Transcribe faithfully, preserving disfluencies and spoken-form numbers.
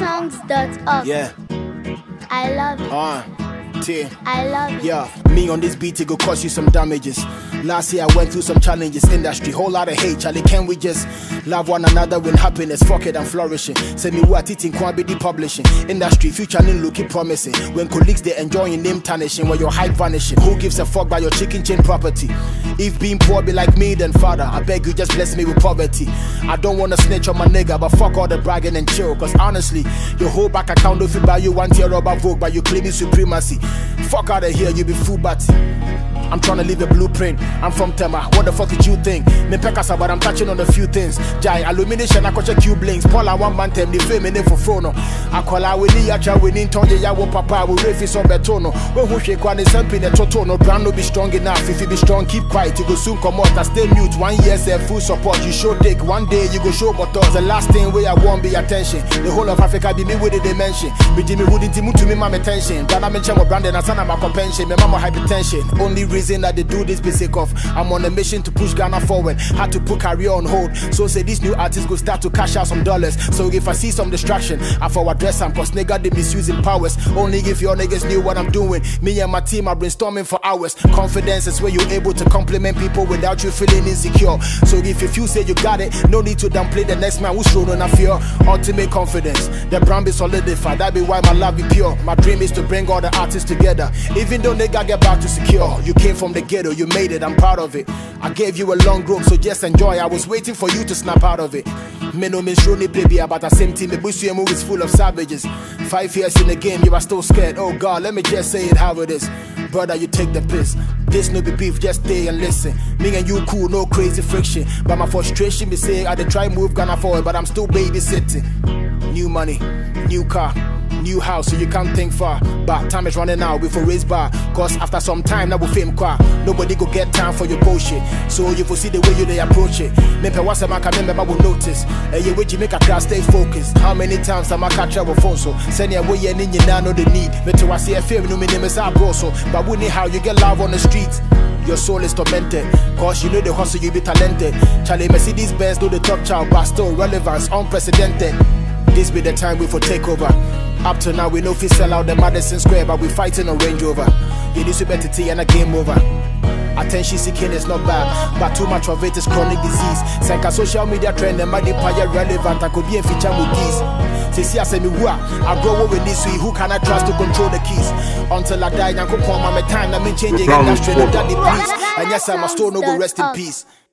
songs dot org. Yeah. I love it. Uh, T. I love it. Yeah, me on this beat, it go cause you some damages. Last year I went through some challenges, industry, whole lot of hate, Charlie. Can we just love one another with happiness, fuck it and flourishing? Send me what it in Kwabidi publishing. Industry, future name looking promising. When colleagues they enjoying name tarnishing, when your hype vanishing. Who gives a fuck by your chicken chain property? If being poor be like me, then father, I beg you just bless me with poverty. I don't wanna snitch on my nigga, but fuck all the bragging and chill. Cause honestly, your whole back account don't fit by you one tier rubber vogue, but you claiming supremacy. Fuck out of here, you be fool batty. I'm trying to leave a blueprint. I'm from Tema. What the fuck did you think? Me pekasa, but I'm touching on a few things. Jai, illumination, I coach a cube links. Paul, I want man tem, the fame in for phone. I call out with the yacha, we need Tonja, ya wo papa, we refis on betono. When who shake one is something a totono. Brand no be strong enough. If you be strong, keep quiet. You go soon come out. I stay mute. One year, say full support. You show take. One day, you go show but the last thing where I want be attention. The whole of Africa be me with the dimension. Be Jimmy wouldn't to me, my attention. But I'm in Chamo Brandon, I son of my pension. My mama hypertension. Only reason that they do this basic off. I'm on a mission to push Ghana forward. Had to put career on hold. So say these new artists go start to cash out some dollars. So if I see some distraction, I forward address them cause nigga they misusing powers. Only if your niggas knew what I'm doing. Me and my team are brainstorming for hours. Confidence is where you're able to compliment people without you feeling insecure. So if you feel say you got it, no need to downplay the next man who's shown on a fear. Ultimate confidence. The brand be solidified. That be why my love be pure. My dream is to bring all the artists together. Even though nigga get back to secure. You came from the ghetto, you made it, I'm proud of it. I gave you a long rope, so just enjoy. I was waiting for you to snap out of it. Me no mean show ni baby, but the same team. The Bushemu is full of savages. Five years in the game, you are still scared. Oh God, let me just say it how it is. Brother, you take the piss. This no be beef, just stay and listen. Me and you cool, no crazy friction. But my frustration be say I dey try move Ghana forward, but I'm still babysitting. New money, new car, new house, so you can't think far. But time is running out before raise bar. Cause after some time, that will fame car. Nobody go get time for your bullshit. So you will see the way you they approach it. Maybe what's a man remember will notice. Hey, you way you make a class stay focused. How many times am I catch up with phone so? Send your way and in you now know the need. But to I see a film, no me name is bro so. But we need how you get love on the streets. Your soul is tormented, cause you know the hustle, you be talented. Charlie Mercedes Benz do the top child, but still relevance, unprecedented. This be the time we for take over. Up to now we know if we sell out the Madison Square, but we fighting a Range Rover. You need to better tea and a game over. Attention seeking is not bad, but too much of it is chronic disease. Senka social media trend and money paya relevant. I could be in feature with these. Say see I say me who I grow with this way. Who can I trust to control the keys? Until I die, I could call my time. I mean changing industry. Daddy please. And yes, I'm a store no go rest in peace.